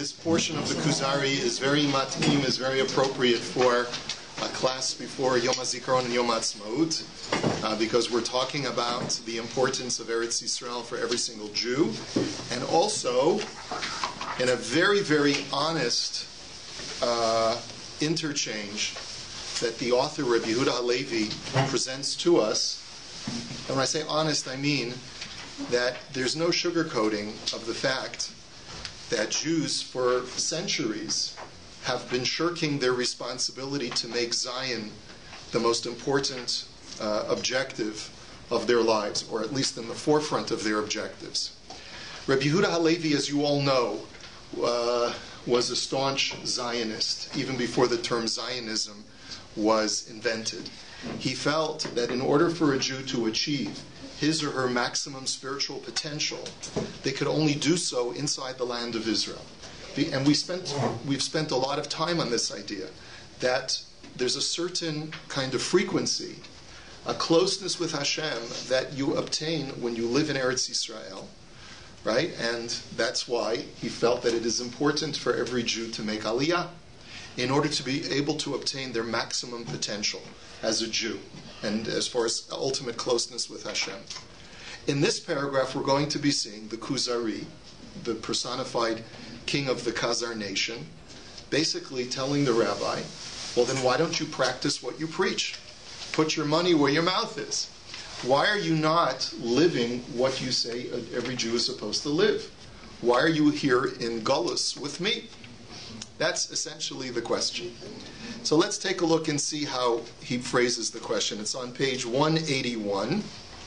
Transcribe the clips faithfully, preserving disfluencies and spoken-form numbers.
This portion of the Kuzari is very mat'im, is very appropriate for a class before Yom HaZikaron and Yom HaAtzmaut, uh, because we're talking about the importance of Eretz Yisrael for every single Jew, and also in a very, very honest uh, interchange that the author Rabbi Yehuda Halevi presents to us. And when I say honest, I mean that there's no sugarcoating of the fact that Jews for centuries have been shirking their responsibility to make Zion the most important uh, objective of their lives, or at least in the forefront of their objectives. Rabbi Yehuda Halevi, as you all know, uh, was a staunch Zionist, even before the term Zionism was invented. He felt that in order for a Jew to achieve his or her maximum spiritual potential, they could only do so inside the land of Israel. And we spent, we've spent a lot of time on this idea, that there's a certain kind of frequency, a closeness with Hashem that you obtain when you live in Eretz Yisrael, right? And that's why he felt that it is important for every Jew to make Aliyah in order to be able to obtain their maximum potential as a Jew, and as far as ultimate closeness with Hashem. In this paragraph, we're going to be seeing the Kuzari, the personified king of the Khazar nation, basically telling the rabbi, well, then why don't you practice what you preach? Put your money where your mouth is. Why are you not living what you say every Jew is supposed to live? Why are you here in Gullus with me? That's essentially the question. So let's take a look and see how he phrases the question. It's on page one eighty-one.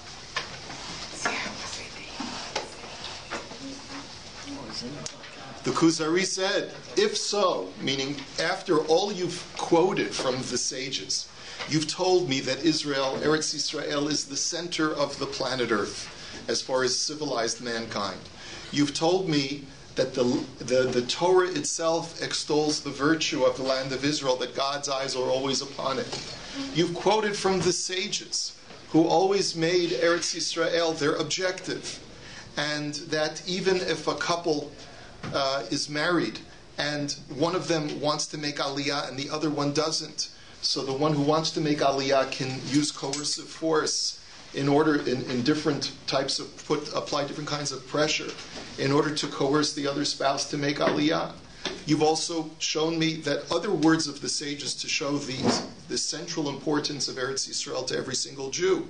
The Kuzari said, if so, meaning after all you've quoted from the sages, you've told me that Israel, Eretz Yisrael, is the center of the planet Earth as far as civilized mankind. You've told me that the, the, the Torah itself extols the virtue of the land of Israel, that God's eyes are always upon it. You've quoted from the sages, who always made Eretz Yisrael their objective, and that even if a couple uh, is married, and one of them wants to make Aliyah and the other one doesn't, so the one who wants to make Aliyah can use coercive force in order, in, in different types of, put, apply different kinds of pressure in order to coerce the other spouse to make Aliyah. You've also shown me that other words of the sages to show the, the central importance of Eretz Yisrael to every single Jew.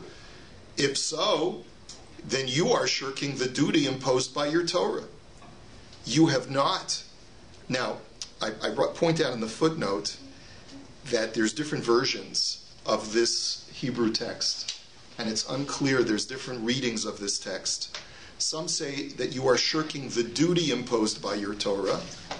If so, then you are shirking the duty imposed by your Torah. You have not. Now, I, I brought, point out in the footnote that there's different versions of this Hebrew text. And it's unclear, there's different readings of this text. Some say that you are shirking the duty imposed by your Torah,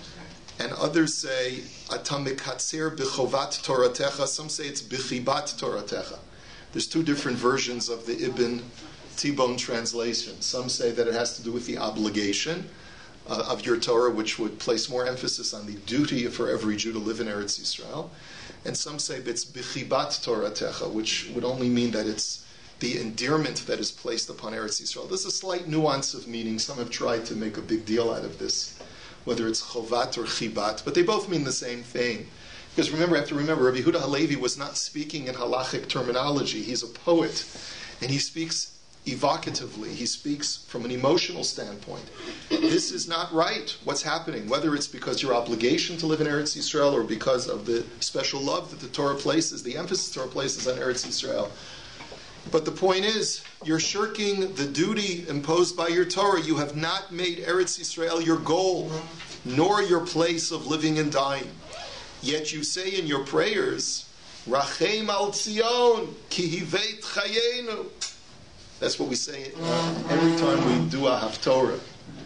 and others say, Ata mekatzer b'chovat Toratecha. Some say it's b'chibat Toratecha. There's two different versions of the Ibn Tibon translation. Some say that it has to do with the obligation uh, of your Torah, which would place more emphasis on the duty for every Jew to live in Eretz Yisrael. And some say that it's b'chibat Toratecha, which would only mean that it's the endearment that is placed upon Eretz Yisrael. There's a slight nuance of meaning. Some have tried to make a big deal out of this, whether it's chovat or chibat, but they both mean the same thing. Because remember, you have to remember, Rabbi Yehuda Halevi was not speaking in halachic terminology. He's a poet, and he speaks evocatively. He speaks from an emotional standpoint. This is not right, what's happening, whether it's because your obligation to live in Eretz Yisrael or because of the special love that the Torah places, the emphasis the Torah places on Eretz Yisrael. But the point is, you're shirking the duty imposed by your Torah. You have not made Eretz Yisrael your goal, nor your place of living and dying. Yet you say in your prayers, Rachem al Tzion, ki hiveit chayenu. That's what we say every time we do a Haftorah.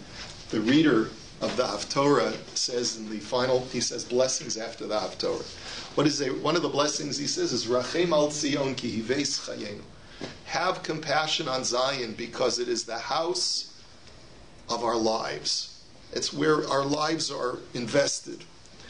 The reader of the Haftorah says in the final, he says blessings after the Haftorah. What is a, one of the blessings he says is Rachem al Tzion, ki hiveis chayenu. Have compassion on Zion because it is the house of our lives. It's where our lives are invested.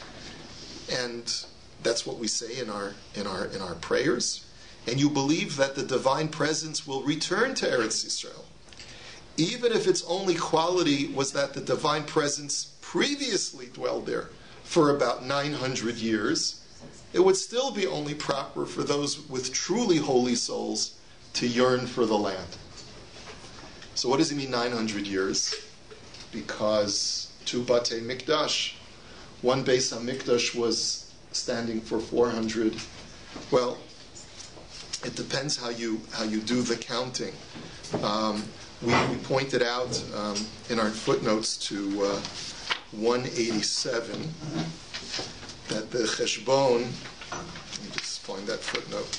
And that's what we say in our in our in our prayers. And you believe that the divine presence will return to Eretz Yisrael. Even if its only quality was that the divine presence previously dwelled there for about nine hundred years, it would still be only proper for those with truly holy souls to yearn for the land. So what does he mean nine hundred years? Because two Batei Mikdash, one Beis HaMikdash was standing for four hundred. Well, it depends how you how you do the counting. Um, we, we pointed out um, in our footnotes to uh, one eighty-seven that the Cheshbon, let me just find that footnote,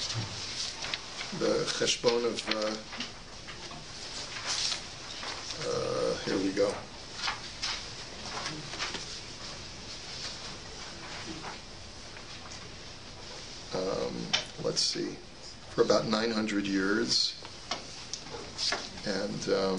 the Cheshbon of, uh, uh, here we go. Um, let's see, for about nine hundred years. And um,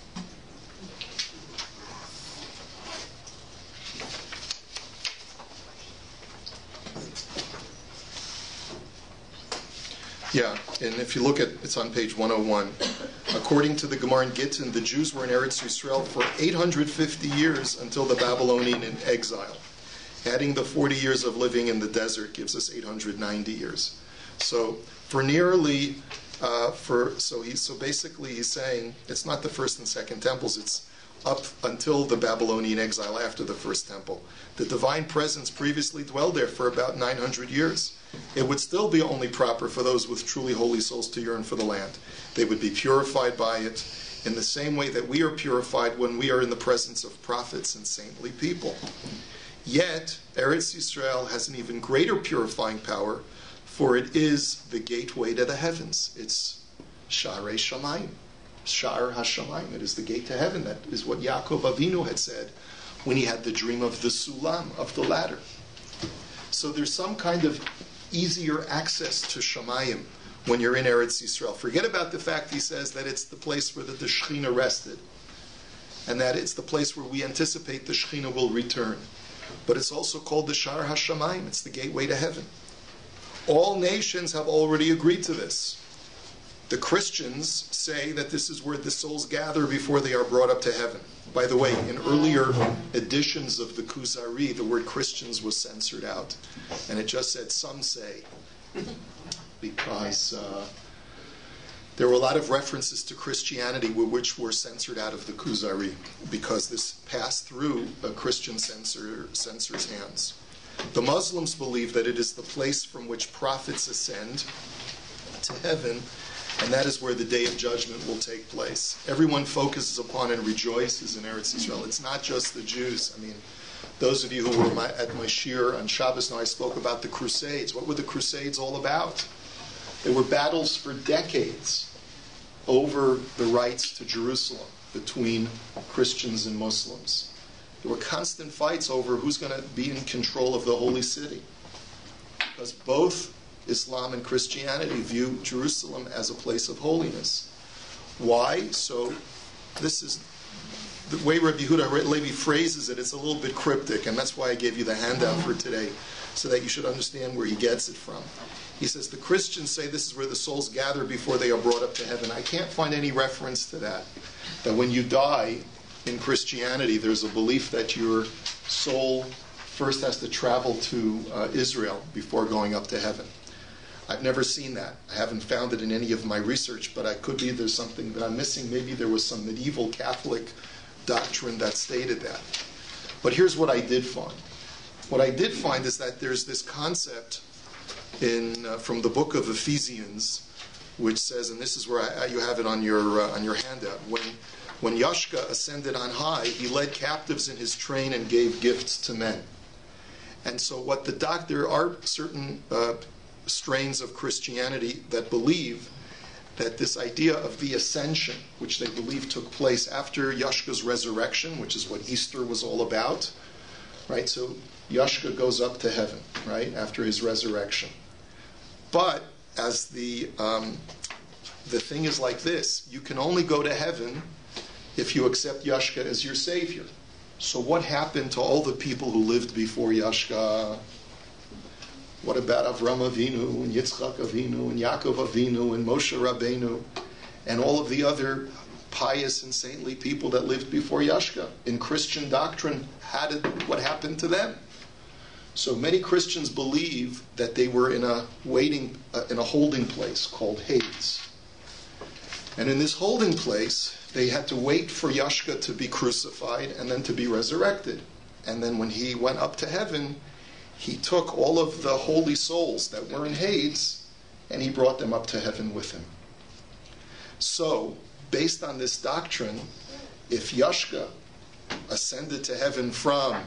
yeah, and if you look at, it's on page one oh one. According to the Gemara in Gittin, the Jews were in Eretz Yisrael for eight hundred fifty years until the Babylonian exile. Adding the forty years of living in the desert gives us eight hundred ninety years. So for nearly, uh, for so he so basically he's saying it's not the first and second temples. It's up until the Babylonian exile after the first temple. The divine presence previously dwelled there for about nine hundred years. It would still be only proper for those with truly holy souls to yearn for the land. They would be purified by it in the same way that we are purified when we are in the presence of prophets and saintly people. Yet, Eretz Yisrael has an even greater purifying power, for it is the gateway to the heavens. It's Sharei Shamayim, Sha'ar HaShamayim. It is the gate to heaven. That is what Yaakov Avinu had said when he had the dream of the Sulam, of the ladder. So there's some kind of easier access to Shamayim when you're in Eretz Yisrael. Forget about the fact he says that it's the place where the, the Shekhinah rested, and that it's the place where we anticipate the Shekhinah will return. But it's also called the Sha'ar HaShamayim. It's the gateway to heaven. All nations have already agreed to this. The Christians say that this is where the souls gather before they are brought up to heaven. By the way, in earlier editions of the Kuzari, the word Christians was censored out. And it just said, some say, because uh, there were a lot of references to Christianity which were censored out of the Kuzari, because this passed through a Christian censor, censor's hands. The Muslims believe that it is the place from which prophets ascend to heaven, and that is where the day of judgment will take place. Everyone focuses upon and rejoices in Eretz Yisrael. It's not just the Jews. I mean, those of you who were my, at my shir on Shabbos now, I spoke about the Crusades. What were the Crusades all about? They were battles for decades over the rights to Jerusalem between Christians and Muslims. There were constant fights over who's going to be in control of the holy city, because both Islam and Christianity view Jerusalem as a place of holiness. Why? So this is the way Rabbi Yehuda Levi phrases it. It's a little bit cryptic, and that's why I gave you the handout for today, so that you should understand where he gets it from. He says the Christians say this is where the souls gather before they are brought up to heaven. I can't find any reference to that, that when you die in Christianity, there's a belief that your soul first has to travel to uh, Israel before going up to heaven. I've never seen that. I haven't found it in any of my research, but I could be there's something that I'm missing. Maybe there was some medieval Catholic doctrine that stated that. But here's what I did find. What I did find is that there's this concept in uh, from the book of Ephesians, which says, and this is where I, you have it on your uh, on your handout. When when Yashka ascended on high, he led captives in his train and gave gifts to men. And so, what the doc there are certain uh, strains of Christianity that believe that this idea of the ascension, which they believe took place after Yashka's resurrection, which is what Easter was all about, right? So Yashka goes up to heaven, right, after his resurrection. But as the um, the thing is like this, you can only go to heaven if you accept Yashka as your savior. So what happened to all the people who lived before Yashka? What about Avram Avinu and Yitzchak Avinu and Yaakov Avinu and Moshe Rabbeinu and all of the other pious and saintly people that lived before Yashka. In Christian doctrine, how did, what happened to them? So many Christians believe that they were in a waiting, uh, in a holding place called Hades. And in this holding place, they had to wait for Yashka to be crucified and then to be resurrected. And then when he went up to heaven, he took all of the holy souls that were in Hades and he brought them up to heaven with him. So, based on this doctrine, if Yashka ascended to heaven from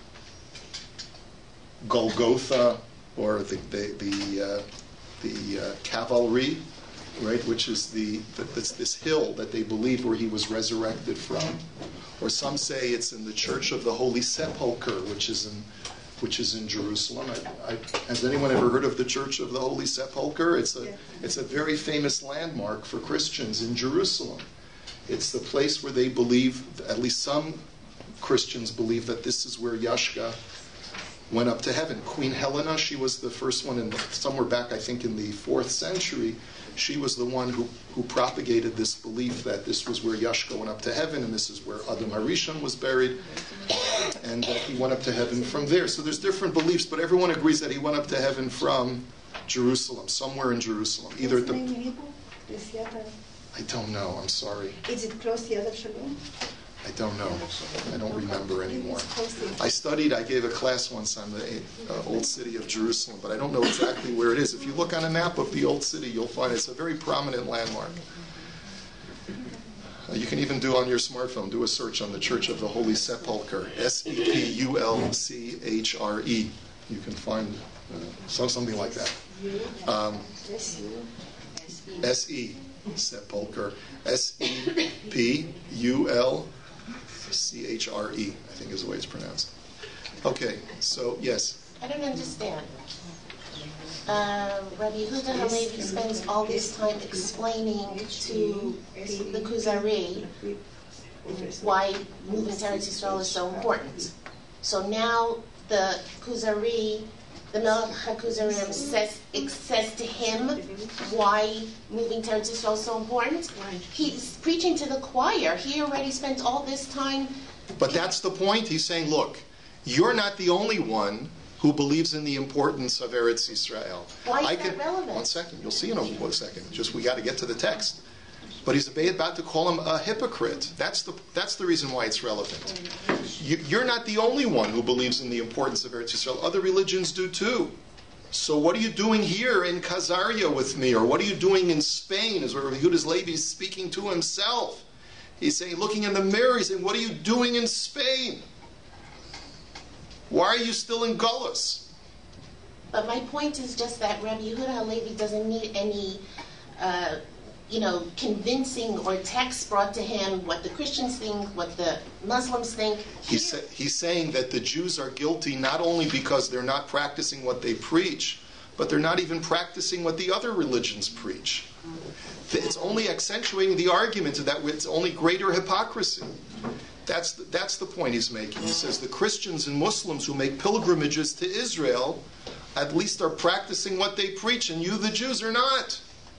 Golgotha, or the the the, uh, the uh, Calvary, right, which is the, the this, this hill that they believe where he was resurrected from, or some say it's in the Church of the Holy Sepulchre, which is in which is in Jerusalem. I, I, has anyone ever heard of the Church of the Holy Sepulchre? It's a it's a very famous landmark for Christians in Jerusalem. It's the place where they believe, at least some Christians believe, that this is where Yashka went up to heaven. Queen Helena, she was the first one, in the, somewhere back, I think, in the fourth century. She was the one who, who propagated this belief that this was where Yashka went up to heaven, and this is where Adam HaRishon was buried, and that he went up to heaven from there. So there's different beliefs, but everyone agrees that he went up to heaven from Jerusalem, somewhere in Jerusalem. Either at the... I don't know, I'm sorry. Is it close to Yad Shalom? I don't know. I don't remember anymore. I studied, I gave a class once on the uh, old city of Jerusalem, but I don't know exactly where it is. If you look on a map of the old city, you'll find it's a very prominent landmark. Uh, you can even do on your smartphone, do a search on the Church of the Holy Sepulchre, S E P U L C H R E. You can find uh, some, something like that. Um, S E, Sepulchre, S E P U L C H R E, I think is the way it's pronounced. Okay, so, yes? I don't understand. Uh, Rabbi Yehuda Halevi spends all this time explaining to the Kuzari why moving to Eretz Yisrael is so important. So now the Kuzari, the Melech HaKuzarim says, it says to him why moving to Eretz Yisrael is so important. He's preaching to the choir. He already spent all this time. But that's the point. He's saying, look, you're not the only one who believes in the importance of Eretz Yisrael. Why is I that could, relevant? One second. You'll see in a one second. Just we got to get to the text. But he's about to call him a hypocrite. That's the that's the reason why it's relevant. You, you're not the only one who believes in the importance of Eretz Yisrael. Other religions do too. So what are you doing here in Khazaria with me? Or what are you doing in Spain? Is where Yehuda Halevi is speaking to himself. He's saying, looking in the mirror, he's saying, what are you doing in Spain? Why are you still in Gullus? But my point is just that Rabbi Yehuda Halevi doesn't need any, uh, you know, convincing or texts brought to him what the Christians think, what the Muslims think. He's, sa- he's saying that the Jews are guilty not only because they're not practicing what they preach, but they're not even practicing what the other religions preach. It's only accentuating the argument that it's only greater hypocrisy. That's the, that's the point he's making. He says the Christians and Muslims who make pilgrimages to Israel at least are practicing what they preach, and you, the Jews, are not.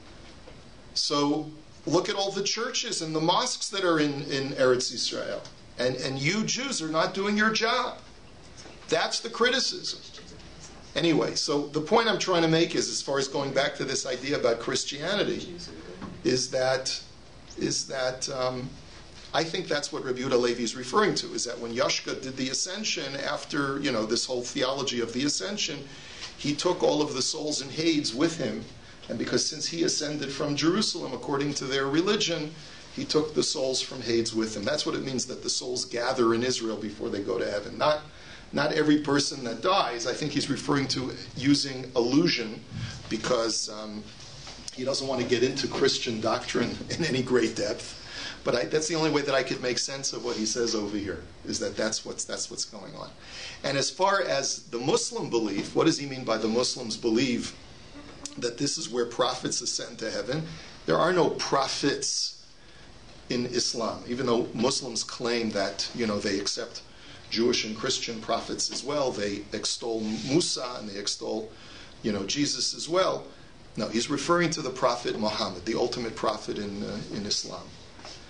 So look at all the churches and the mosques that are in, in Eretz Yisrael. And, and you Jews are not doing your job. That's the criticism. Anyway, so the point I'm trying to make is, as far as going back to this idea about Christianity, is that, is that um, I think that's what Rabbi Yehuda Halevi is referring to, is that when Yashka did the ascension, after, you know, this whole theology of the ascension, he took all of the souls in Hades with him. And because since he ascended from Jerusalem, according to their religion, he took the souls from Hades with him. That's what it means that the souls gather in Israel before they go to heaven. Not, not every person that dies. I think he's referring to using allusion because um, he doesn't want to get into Christian doctrine in any great depth. But I, that's the only way that I could make sense of what he says over here, is that that's what's, that's what's going on. And as far as the Muslim belief, what does he mean by the Muslims believe that this is where prophets ascend to heaven? There are no prophets in Islam, even though Muslims claim that, you know, they accept Jewish and Christian prophets as well. They extol Musa and they extol, you know, Jesus as well. No, he's referring to the prophet Muhammad, the ultimate prophet in uh, in Islam.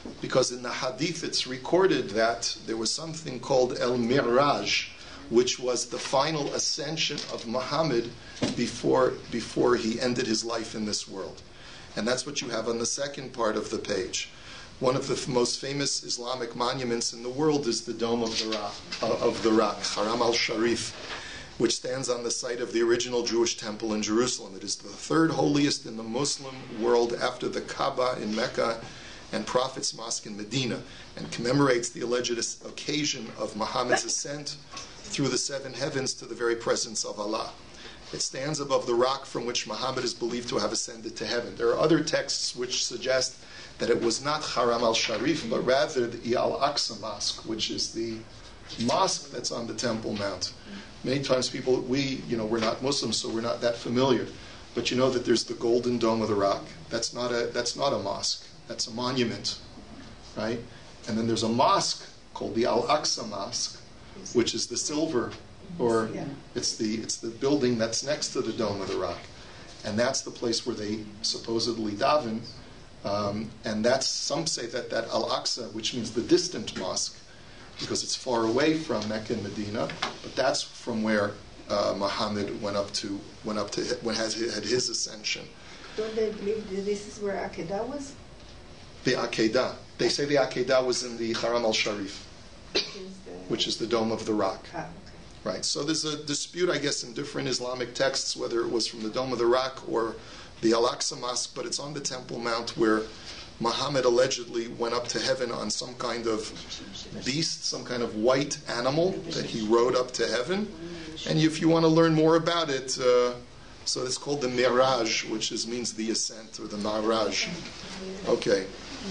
because in the Hadith it's recorded that there was something called El Miraj, which was the final ascension of Muhammad before, before he ended his life in this world. And that's what you have on the second part of the page. One of the f- most famous Islamic monuments in the world is the Dome of the Rock, uh, of the Rock, Haram al-Sharif, which stands on the site of the original Jewish temple in Jerusalem. It is the third holiest in the Muslim world after the Kaaba in Mecca and Prophet's Mosque in Medina, and commemorates the alleged occasion of Muhammad's ascent through the seven heavens to the very presence of Allah. It stands above the rock from which Muhammad is believed to have ascended to heaven. There are other texts which suggest that it was not Haram al-Sharif, but rather the Al-Aqsa Mosque, which is the mosque that's on the Temple Mount. Many times people, we, you know, we're not Muslims, so we're not that familiar. But you know that there's the Golden Dome of the Rock. That's not a, that's not a mosque. That's a monument, right? And then there's a mosque called the Al-Aqsa Mosque, which is the silver, or it's the it's the building that's next to the Dome of the Rock. And that's the place where they supposedly daven. Um, and that's, some say that that Al-Aqsa, which means the distant mosque, because it's far away from Mecca and Medina, but that's from where uh, Muhammad went up to, went up to, when has had his ascension. Don't they believe that this is where Akedah was? The Akedah. They say the Akedah was in the Haram al-Sharif, which is the Dome of the Rock. Ah, okay. Right. So there's a dispute, I guess, in different Islamic texts whether it was from the Dome of the Rock or the Al-Aqsa Mosque, but it's on the Temple Mount where Muhammad allegedly went up to heaven on some kind of beast, some kind of white animal that he rode up to heaven. And if you want to learn more about it, uh, so it's called the Miraj, which is, means the ascent, or the Miraj. Okay.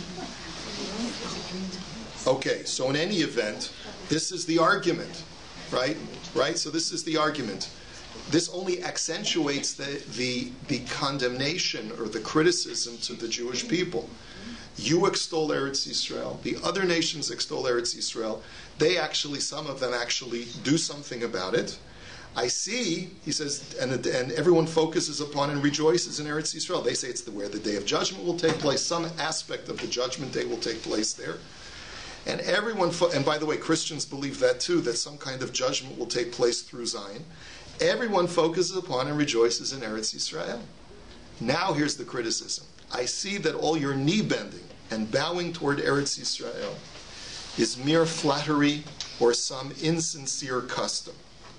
Okay, so in any event, this is the argument, right? Right? So this is the argument. This only accentuates the, the, the condemnation or the criticism to the Jewish people. You extol Eretz Yisrael. The other nations extol Eretz Yisrael. They actually, some of them actually do something about it. I see, he says, and, and everyone focuses upon and rejoices in Eretz Yisrael. They say it's the, where the day of judgment will take place. Some aspect of the judgment day will take place there. And everyone, fo- and by the way, Christians believe that too, that some kind of judgment will take place through Zion. Everyone focuses upon and rejoices in Eretz Yisrael. Now here's the criticism. I see that all your knee bending and bowing toward Eretz Yisrael is mere flattery or some insincere custom.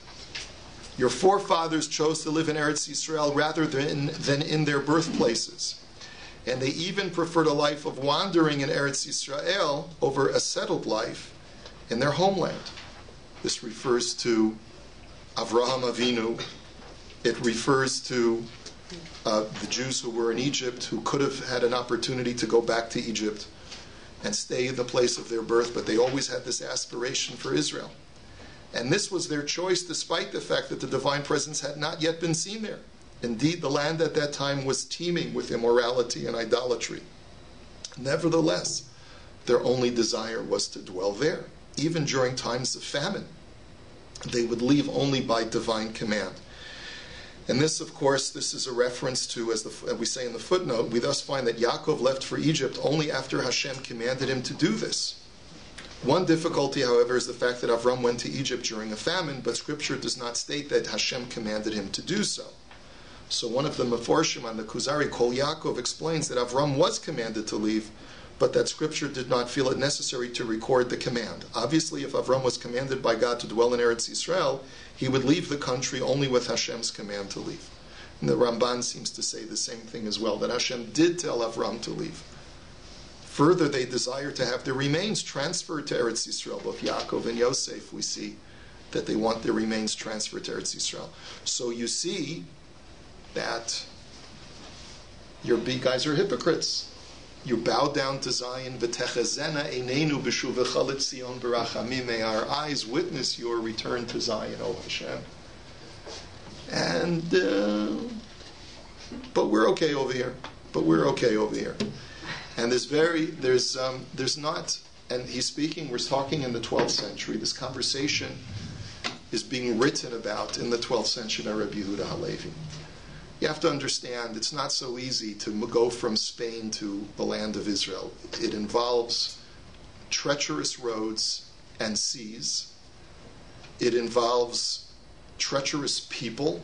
Your forefathers chose to live in Eretz Yisrael rather than, than in their birthplaces. And they even preferred a life of wandering in Eretz Yisrael over a settled life in their homeland. This refers to Avraham Avinu. It refers to uh, the Jews who were in Egypt, who could have had an opportunity to go back to Egypt and stay in the place of their birth, but they always had this aspiration for Israel. And this was their choice despite the fact that the divine presence had not yet been seen there. Indeed, the land at that time was teeming with immorality and idolatry. Nevertheless, their only desire was to dwell there, even during times of famine. They would leave only by divine command. And this, of course, this is a reference to, as, the, as we say in the footnote, we thus find that Yaakov left for Egypt only after Hashem commanded him to do this. One difficulty, however, is the fact that Avram went to Egypt during a famine, but Scripture does not state that Hashem commanded him to do so. So one of the Meforshim on the Kuzari, Kol Yaakov, explains that Avram was commanded to leave, but that Scripture did not feel it necessary to record the command. Obviously, if Avram was commanded by God to dwell in Eretz Yisrael, he would leave the country only with Hashem's command to leave. And the Ramban seems to say the same thing as well, that Hashem did tell Avram to leave. Further, they desire to have their remains transferred to Eretz Yisrael. Both Yaakov and Yosef, we see that they want their remains transferred to Eretz Yisrael. So you see that your big guys are hypocrites. You bow down to Zion, v'techazena einenu b'shuvecha l'tzion b'rachamim. May our eyes witness your return to Zion, O Hashem. And, uh, but we're okay over here. But we're okay over here. And there's very, there's, um, there's not, and he's speaking, we're talking in the twelfth century. This conversation is being written about in the twelfth century by Rabbi Yehuda Halevi. You have to understand, it's not so easy to m- go from Spain to the land of Israel. It involves treacherous roads and seas. It involves treacherous people.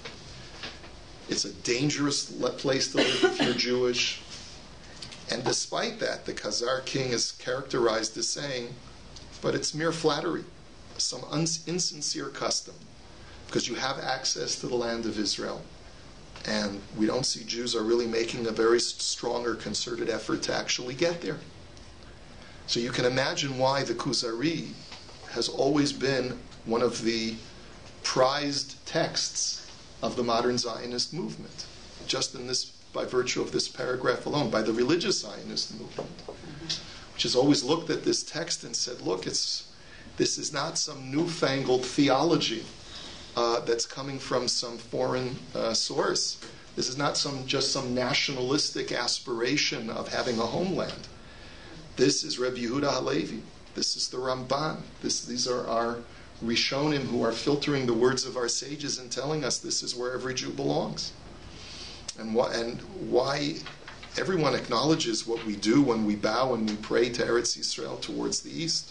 It's a dangerous le- place to live if you're Jewish. And despite that, the Khazar king is characterized as saying, but it's mere flattery, some un- insincere custom, because you have access to the land of Israel. And we don't see Jews are really making a very strong or concerted effort to actually get there. So you can imagine why the Kuzari has always been one of the prized texts of the modern Zionist movement, just in this, by virtue of this paragraph alone, by the religious Zionist movement, which has always looked at this text and said, look, it's this is not some newfangled theology Uh, that's coming from some foreign uh, source. This is not some just some nationalistic aspiration of having a homeland. This is Rebbe Yehuda Halevi. This is the Ramban. This, these are our Rishonim who are filtering the words of our sages and telling us this is where every Jew belongs. And why, and why everyone acknowledges what we do when we bow and we pray to Eretz Yisrael towards the east.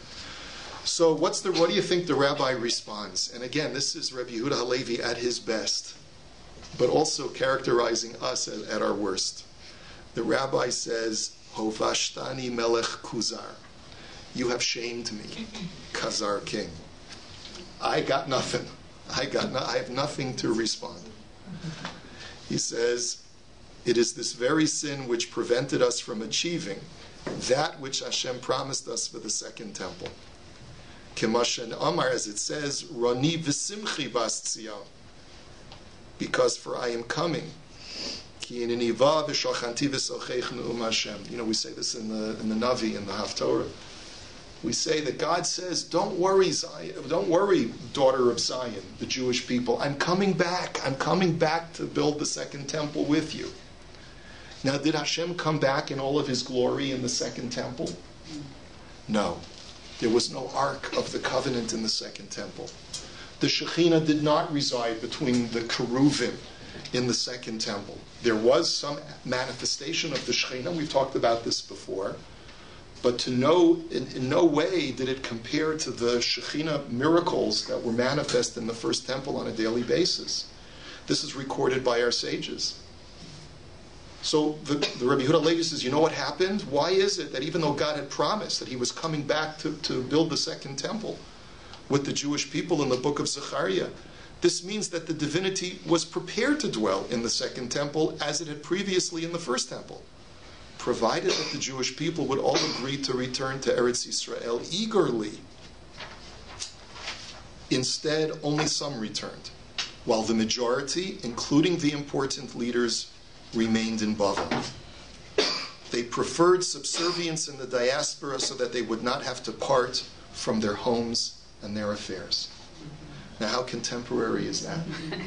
So what's the, what do you think the rabbi responds? And again, this is Rebbe Yehuda Halevi at his best, but also characterizing us at, at our worst. The rabbi says, Hovashtani melech kuzar. You have shamed me, Khazar king. I got nothing. I got no, I have nothing to respond. He says, it is this very sin which prevented us from achieving that which Hashem promised us for the second temple. Kemashen Amar, as it says, Rani v'simchi bas Tzion, because for I am coming. Ki ininiva v'shochanti v'sochech ne'um Hashem. You know, we say this in the in the Navi, in the Haftorah. We say that God says, "Don't worry, Zion, don't worry, daughter of Zion, the Jewish people. I'm coming back. I'm coming back to build the second temple with you." Now, did Hashem come back in all of His glory in the second temple? No. There was no Ark of the Covenant in the second temple. The Shekhinah did not reside between the Keruvim in the second temple. There was some manifestation of the Shekhinah. We've talked about this before. But to no, in, in no way did it compare to the Shekhinah miracles that were manifest in the first temple on a daily basis. This is recorded by our sages. So the, the Rebbe Yehuda Halevi says, you know what happened? Why is it that even though God had promised that He was coming back to, to build the second temple with the Jewish people in the book of Zechariah, this means that the divinity was prepared to dwell in the second temple as it had previously in the first temple, provided that the Jewish people would all agree to return to Eretz Yisrael eagerly. Instead, only some returned, while the majority, including the important leaders, remained in Bavel. They preferred subservience in the diaspora so that they would not have to part from their homes and their affairs. Now, how contemporary is that?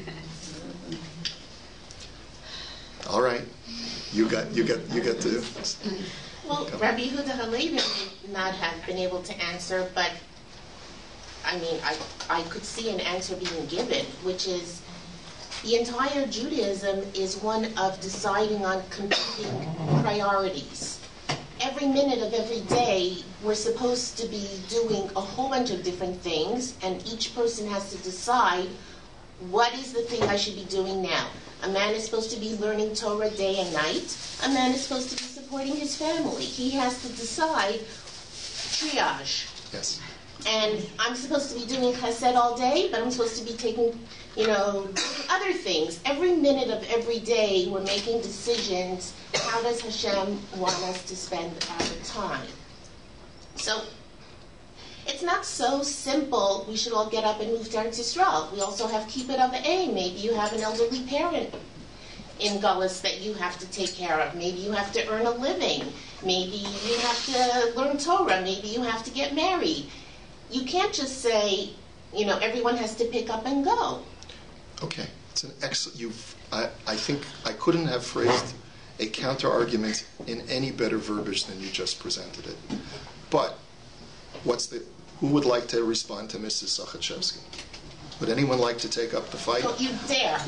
All right, you got, you got, you got to. Well, Rabbi Yehuda Halevi may not have been able to answer, but I mean, I I could see an answer being given, which is, the entire Judaism is one of deciding on competing priorities. Every minute of every day, we're supposed to be doing a whole bunch of different things, and each person has to decide, what is the thing I should be doing now? A man is supposed to be learning Torah day and night. A man is supposed to be supporting his family. He has to decide triage. Yes. And I'm supposed to be doing chesed all day, but I'm supposed to be taking, you know, doing other things. Every minute of every day, we're making decisions. How does Hashem want us to spend our time? So, it's not so simple, we should all get up and move to Eretz Yisrael. We also have kibbud av v'em. Maybe you have an elderly parent in Gullus that you have to take care of. Maybe you have to earn a living. Maybe you have to learn Torah. Maybe you have to get married. You can't just say, you know, everyone has to pick up and go. Okay, it's an excellent. You've. I, I think I couldn't have phrased a counter argument in any better verbiage than you just presented it. But what's the? Who would like to respond to Missus Sachachevsky? Would anyone like to take up the fight? Don't you dare.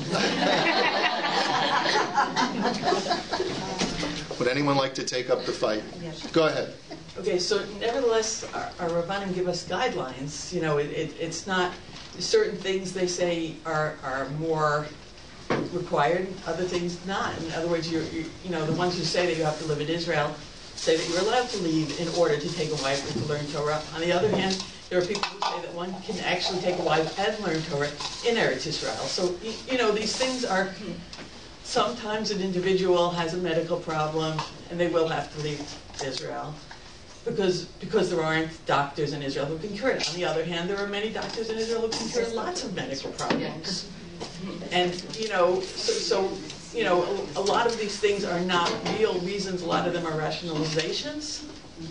Would anyone like to take up the fight? Go ahead. Okay, so nevertheless, our, our Rabbanim give us guidelines. You know, it, it, it's not, certain things they say are, are more required, other things not. In other words, you're, you you know, the ones who say that you have to live in Israel say that you're allowed to leave in order to take a wife or to learn Torah. On the other hand, there are people who say that one can actually take a wife and learn Torah in Eretz Israel. So, you, you know, these things are, sometimes an individual has a medical problem and they will have to leave Israel. Because, because there aren't doctors in Israel who can cure it. On the other hand, there are many doctors in Israel who can cure lots of medical problems. And, you know, so, so you know, a, a lot of these things are not real reasons. A lot of them are rationalizations.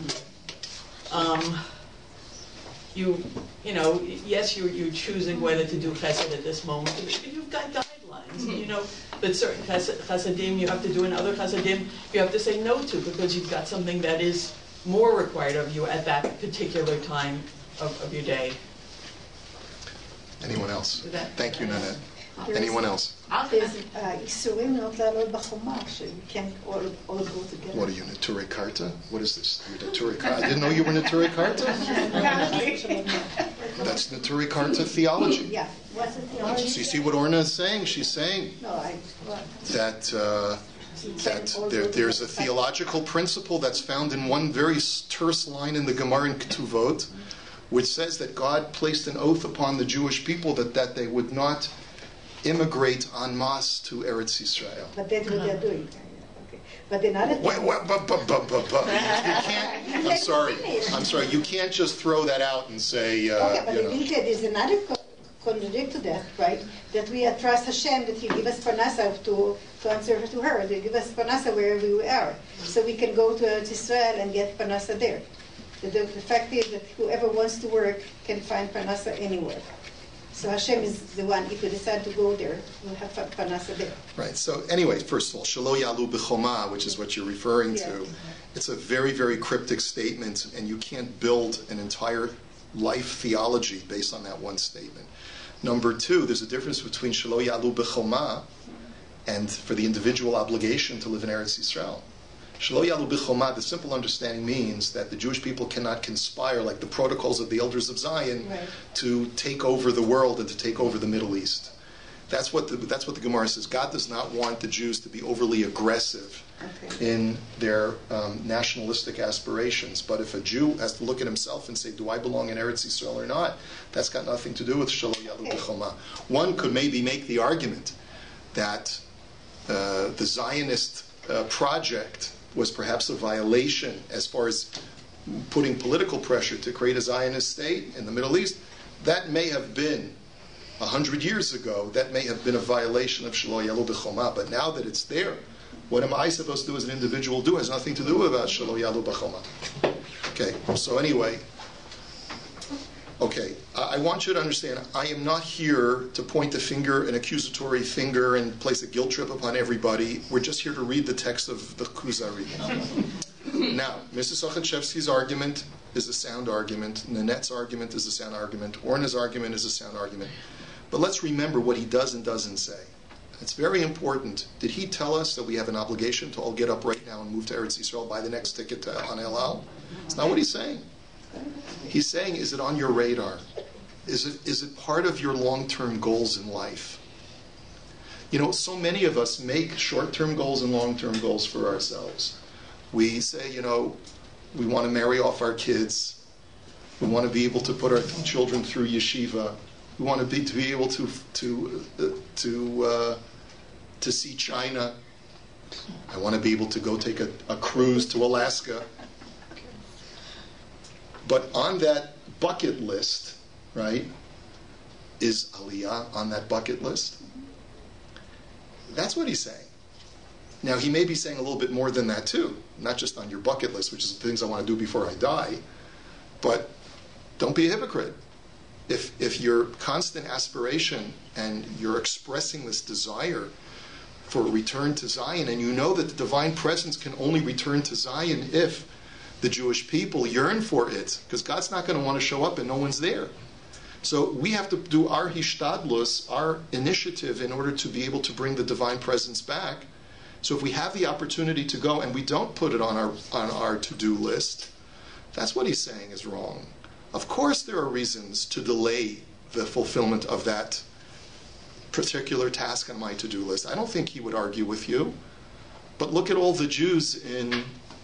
Um, you, you know, yes, you're, you're choosing whether to do chesed at this moment, but you've got guidelines. You know that certain chesed, chesedim you have to do, and other chesedim you have to say no to because you've got something that is more required of you at that particular time of, of your day. Anyone else? That, Thank you, Nanette. Anyone else? There's Isurim not לעלות בחומה, so you can't all, all go together. What are you, Neturei Karta? What is this? You're Neturei Karta? I didn't know you were Neturei Karta. That's Neturei Karta theology. Yeah. What's the theology? So you see what Orna is saying? She's saying No, I, what? that uh, that there, there's a theological principle that's found in one very terse line in the Gemara in Ketuvot, which says that God placed an oath upon the Jewish people that, that they would not immigrate en masse to Eretz Yisrael. But that's what they're doing. Okay. But another thing. Wait, wait, but, but, but, but, but. You can't, I'm sorry. I'm sorry. You can't just throw that out and say, uh, Okay, but you the know. Vilka, there's another co- contradict to that, right? That we trust Hashem that He give us parnasa to, to answer to her. They give us parnasa wherever we are. So we can go to Eretz Yisrael and get parnasa there. The, the, the fact is that whoever wants to work can find parnasa anywhere. So Hashem is the one, if we decide to go there, we'll have parnasa there. Right. So anyway, first of all, Shelo Yalu B'choma, which is what you're referring Yeah. to, it's a very, very cryptic statement, and you can't build an entire life theology based on that one statement. Number two, there's a difference between Shelo Yalu B'choma and for the individual obligation to live in Eretz Yisrael. Shelo Yalu B'choma, the simple understanding means that the Jewish people cannot conspire, like the protocols of the elders of Zion, Right. to take over the world and to take over the Middle East. That's what the, that's what the Gemara says. God does not want the Jews to be overly aggressive Okay. in their um, nationalistic aspirations. But if a Jew has to look at himself and say, do I belong in Eretz Yisrael or not, that's got nothing to do with Shelo Yalu Okay. B'choma. One could maybe make the argument that uh, the Zionist uh, project was perhaps a violation as far as putting political pressure to create a Zionist state in the Middle East. That may have been a hundred years ago. That may have been a violation of Shelo Yalu B'choma. But now that it's there, what am I supposed to do as an individual do? It has nothing to do about Shelo Yalu B'choma. Okay. So anyway, okay. I, I want you to understand. I am not here to point a finger, an accusatory finger, and place a guilt trip upon everybody. We're just here to read the text of the Kuzari. Now, Missus Ochachevsky's argument is a sound argument. Nanette's argument is a sound argument. Orna's argument is a sound argument. But let's remember what he does and doesn't say. It's very important. Did he tell us that we have an obligation to all get up right now and move to Eretz Yisrael, buy the next ticket to on El Al? It's not what he's saying. He's saying, is it on your radar? Is it is it part of your long-term goals in life? You know, so many of us make short-term goals and long-term goals for ourselves. We say, you know, we want to marry off our kids. We want to be able to put our children through yeshiva. We want to be to be able to to uh, to uh, to see China. I want to be able to go take a, a cruise to Alaska. But on that bucket list, right, is Aliyah on that bucket list? That's what he's saying. Now, he may be saying a little bit more than that, too. Not just on your bucket list, which is the things I want to do before I die. But don't be a hypocrite. If, if your constant aspiration and you're expressing this desire for a return to Zion, and you know that the divine presence can only return to Zion if the Jewish people yearn for it, because God's not going to want to show up and no one's there. So we have to do our hishtadlus, our initiative, in order to be able to bring the divine presence back. So if we have the opportunity to go and we don't put it on our on our to-do list, that's what he's saying is wrong. Of course there are reasons to delay the fulfillment of that particular task on my to-do list. I don't think he would argue with you. But look at all the Jews in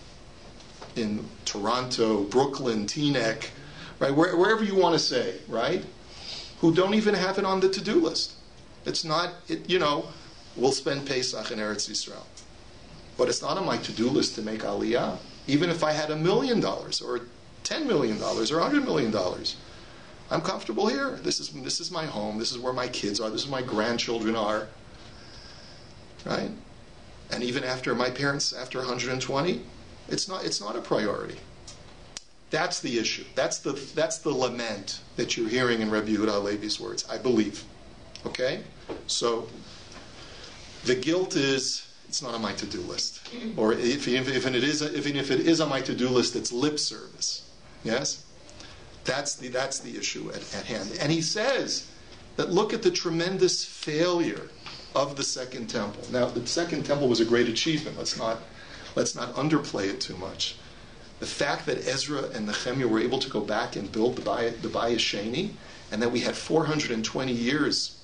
in Toronto, Brooklyn, Teaneck, right, Where, wherever you want to say, right, who don't even have it on the to-do list. It's not, it, you know, we'll spend Pesach in Eretz Yisrael. But it's not on my to-do list to make Aliyah. Even if I had a million dollars or ten million dollars or a hundred million dollars. I'm comfortable here. This is this is my home. This is where my kids are. This is where my grandchildren are. Right? And even after my parents, after one hundred twenty, it's not it's not a priority. That's the issue. That's the that's the lament that you're hearing in Rabbi Yehuda Halevi's words, I believe. Okay? So the guilt is it's not on my to-do list. Or if, if, if it is even if it is on my to-do list, it's lip service. Yes? That's the that's the issue at, at hand. And he says that look at the tremendous failure of the Second Temple. Now, the Second Temple was a great achievement. Let's not let's not underplay it too much. The fact that Ezra and Nehemiah were able to go back and build the Bayit, the Bayit Sheni, and that we had four hundred twenty years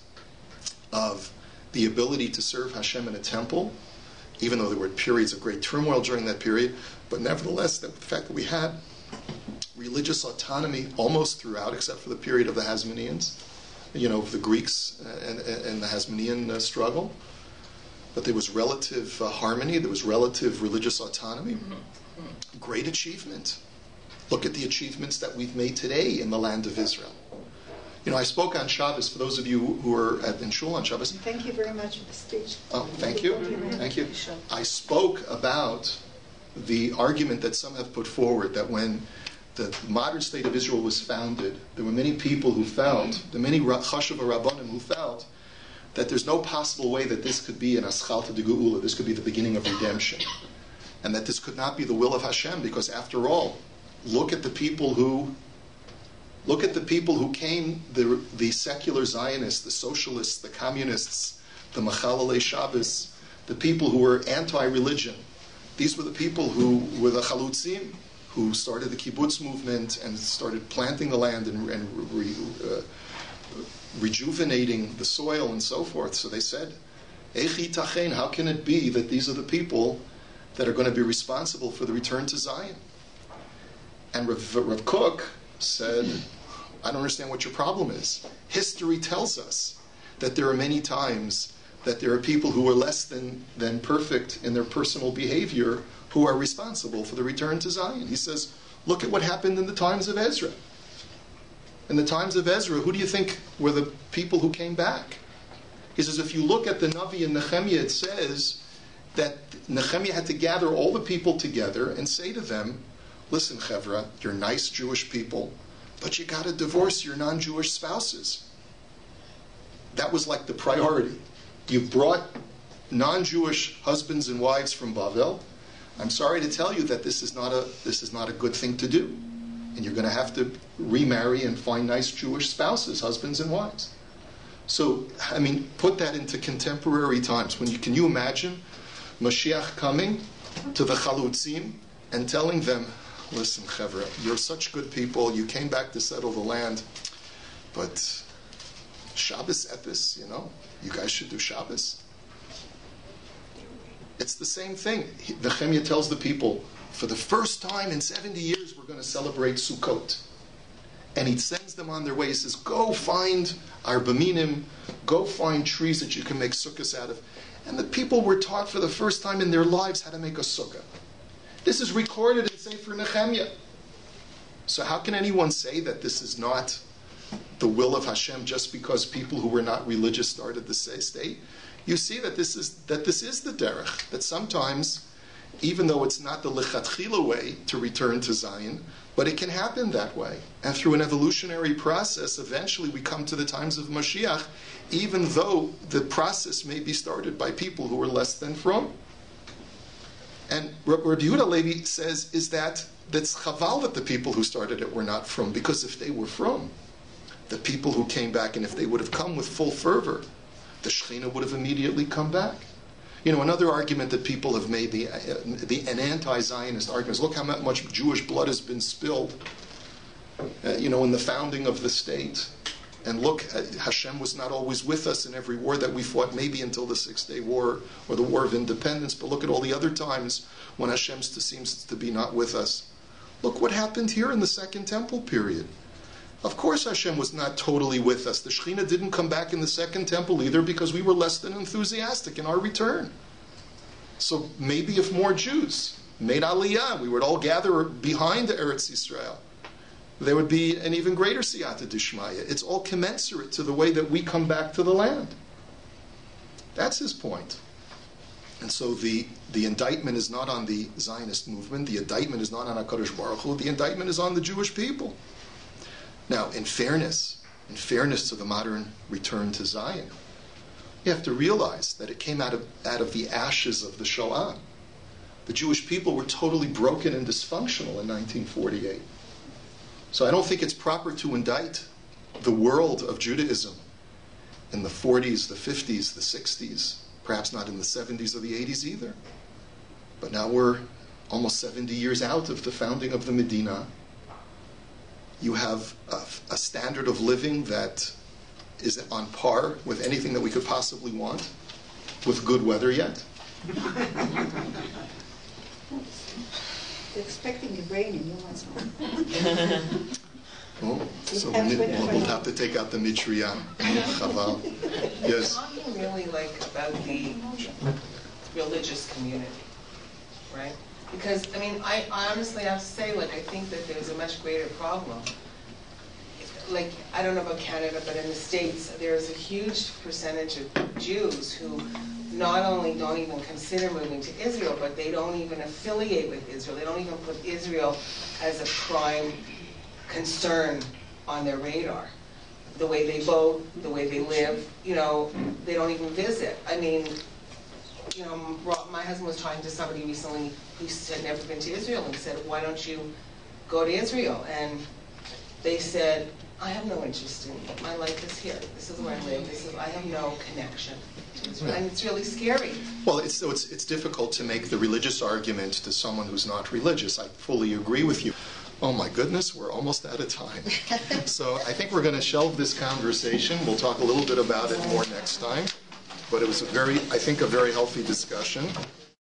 of the ability to serve Hashem in a temple, even though there were periods of great turmoil during that period, but nevertheless, the fact that we had religious autonomy almost throughout, except for the period of the Hasmoneans, you know, the Greeks and, and the Hasmonean uh, struggle. But there was relative uh, harmony, there was relative religious autonomy. Great achievement. Look at the achievements that we've made today in the land of Israel. You know, I spoke on Shabbos, for those of you who are at in Shul on Shabbos. Thank you very much for the speech. Oh, thank you. Thank you. I spoke about the argument that some have put forward that when the modern state of Israel was founded, there were many people who felt, the many Chashuv Rabbanim who felt, that there's no possible way that this could be an Aschalta de Geula, this could be the beginning of redemption. And that this could not be the will of Hashem, because after all, look at the people who, look at the people who came, the, the secular Zionists, the socialists, the communists, the Machalelei Shabbos, the people who were anti-religion. These were the people who were the Chalutzim, who started the kibbutz movement and started planting the land and, and re, uh, rejuvenating the soil and so forth. So they said, Echi tachen, how can it be that these are the people that are going to be responsible for the return to Zion? And Rav, Rav Kook said, I don't understand what your problem is. History tells us that there are many times that there are people who are less than, than perfect in their personal behavior who are responsible for the return to Zion. He says, look at what happened in the times of Ezra. In the times of Ezra, who do you think were the people who came back? He says, if you look at the Navi and Nehemiah, it says that Nehemiah had to gather all the people together and say to them, listen, Chevra, you're nice Jewish people, but you got to divorce your non-Jewish spouses. That was like the priority. You brought non-Jewish husbands and wives from Bavel. I'm sorry to tell you that this is not a this is not a good thing to do, and you're going to have to remarry and find nice Jewish spouses, husbands and wives. So, I mean, put that into contemporary times. When you can you imagine Mashiach coming to the Chalutzim and telling them, "Listen, Chevra, you're such good people. You came back to settle the land, but Shabbos Epis, you know, you guys should do Shabbos." It's the same thing. Nehemiah tells the people, for the first time in seventy years, we're going to celebrate Sukkot. And he sends them on their way. He says, go find arbaminim, go find trees that you can make sukkahs out of. And the people were taught for the first time in their lives how to make a sukkah. This is recorded in Sefer Nehemiah. So how can anyone say that this is not the will of Hashem just because people who were not religious started the state? You see that this is that this is the derech, that sometimes, even though it's not the lechatchila way to return to Zion, but it can happen that way. And through an evolutionary process, eventually we come to the times of Mashiach, even though the process may be started by people who are less than from. And Rabbi Yehuda Halevi says is that that's chaval that the people who started it were not from, because if they were from, the people who came back, and if they would have come with full fervor, the Shekhinah would have immediately come back. You know, another argument that people have made, the, uh, the an anti-Zionist argument, is look how much Jewish blood has been spilled, uh, you know, in the founding of the state. And look, uh, Hashem was not always with us in every war that we fought, maybe until the Six-Day War or the War of Independence, but look at all the other times when Hashem seems to be not with us. Look what happened here in the Second Temple period. Of course Hashem was not totally with us. The Shekhinah didn't come back in the Second Temple either because we were less than enthusiastic in our return. So maybe if more Jews made Aliyah, we would all gather behind Eretz Yisrael, there would be an even greater siyata dishmaya. It's all commensurate to the way that we come back to the land. That's his point. And so the, the indictment is not on the Zionist movement. The indictment is not on HaKadosh Baruch Hu. The indictment is on the Jewish people. Now, in fairness, in fairness to the modern return to Zion, you have to realize that it came out of, out of the ashes of the Shoah. The Jewish people were totally broken and dysfunctional in nineteen forty-eight. So I don't think it's proper to indict the world of Judaism in the forties, the fifties, the sixties, perhaps not in the seventies or the eighties either. But now we're almost seventy years out of the founding of the Medina. You have a, a standard of living that is on par with anything that we could possibly want, with good weather yet. They're expecting a rain in Yom Ha'atzmaut. Oh, so we'll, we'll, we'll have to take out the Mitriya. Chaval. Yes. Talking really like about the religious community, right? Because, I mean, I, I honestly have to say, like, I think that there's a much greater problem. Like, I don't know about Canada, but in the States, there's a huge percentage of Jews who not only don't even consider moving to Israel, but they don't even affiliate with Israel. They don't even put Israel as a prime concern on their radar. The way they vote, the way they live, you know, they don't even visit. I mean, you know, my husband was talking to somebody recently who had never been to Israel and said, why don't you go to Israel? And they said, I have no interest in it. My life is here. This is where I live. This is, I have no connection to Israel. And it's really scary. Well, it's, so it's, it's difficult to make the religious argument to someone who's not religious. I fully agree with you. Oh my goodness, we're almost out of time. So I think we're going to shelve this conversation. We'll talk a little bit about it more next time. But it was a very, I think, a very healthy discussion.